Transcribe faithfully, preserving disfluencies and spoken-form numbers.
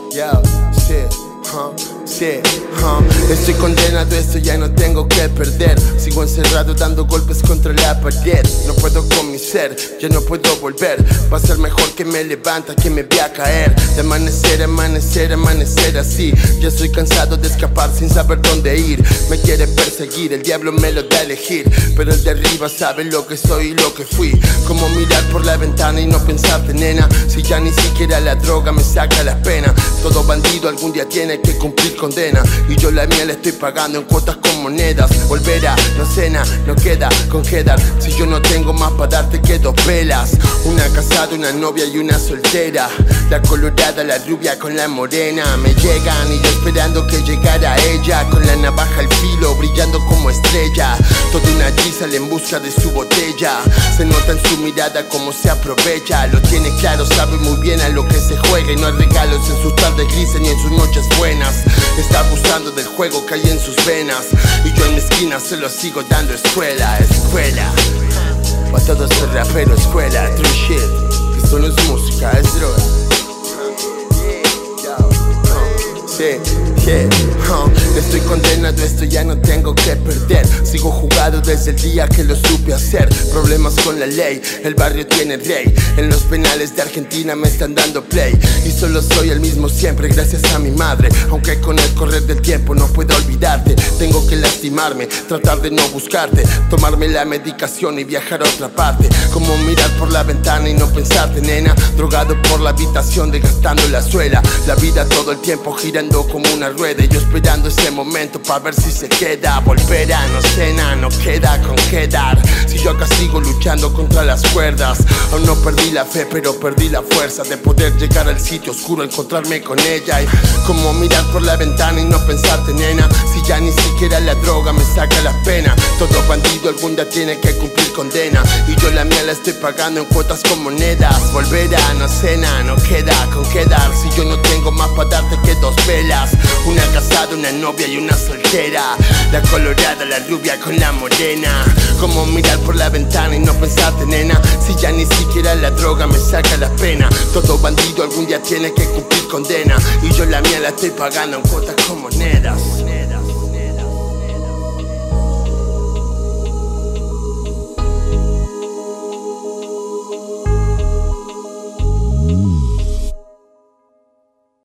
Yo, sí, huh, sí, huh. Estoy condenado, esto ya no tengo que perder. Sigo encerrado dando golpes contra la pared. No puedo con mi ser, ya no puedo volver. Va a ser mejor que me levanta, que me voy a caer. De amanecer, amanecer, amanecer así. Ya estoy cansado de escapar sin saber dónde ir. Me quiere perseguir, el diablo me lo da a elegir. Pero el de arriba sabe lo que soy y lo que fui. Como mirar por la ventana y no pensarte, nena. Si ya ni siquiera la droga me saca la pena. Todo bandido algún día tiene que cumplir condena. Y yo la mía la estoy pagando en cuotas con monedas. Volverá, no cena, no queda con quedar. Si yo no tengo más para darte que dos velas. Una casada, una novia y una soltera. La colorada, la rubia con la morena. Me llegan y yo esperando que llegara ella. Con la navaja al filo, brillando como estrella. Toda una G sale en busca de su botella. Se nota en su mirada cómo se aprovecha. Lo tiene claro, sabe muy bien a lo que se juega. Y no hay regalos en sus tardes grises ni en sus noches buenas. Está abusando del juego que hay en sus venas. Y yo en mi esquina se lo sigo dando escuela, escuela. Pa' todos los raperos, escuela, true shit. Esto no es música, es droga. Sí, yeah, huh. Estoy condenado, esto ya no tengo que perder. Sigo jugado desde el día que lo supe hacer. Problemas con la ley, el barrio tiene rey. En los penales de Argentina me están dando play. Y solo soy el mismo siempre gracias a mi madre. Aunque con el correr del tiempo no puedo olvidarte. Tengo que lastimarme, tratar de no buscarte. Tomarme la medicación y viajar a otra parte. Como mirar por la ventana y no pensarte, nena. Drogado por la habitación desgastando la suela. La vida todo el tiempo girando como una rueda. Y yo esperando ese momento para ver si se queda. Volverá, no cena, no queda con qué dar. Si yo acá sigo luchando contra las cuerdas. Aún no perdí la fe pero perdí la fuerza de poder llegar al sitio oscuro, encontrarme con ella. Y como mirar por la ventana y no pensarte, nena. Si ya ni siquiera la droga me saca la pena. Todo bandido algún día tiene que cumplir condena. Y yo la mía la estoy pagando en cuotas con monedas. Volverá, no cena, no queda con qué dar. Si yo no tengo más para darte que dos veces. Una casada, una novia y una soltera. La colorada, la rubia con la morena. Como mirar por la ventana y no pensarte, nena. Si ya ni siquiera la droga me saca la pena. Todo bandido algún día tiene que cumplir condena. Y yo la mía la estoy pagando en cuotas con monedas.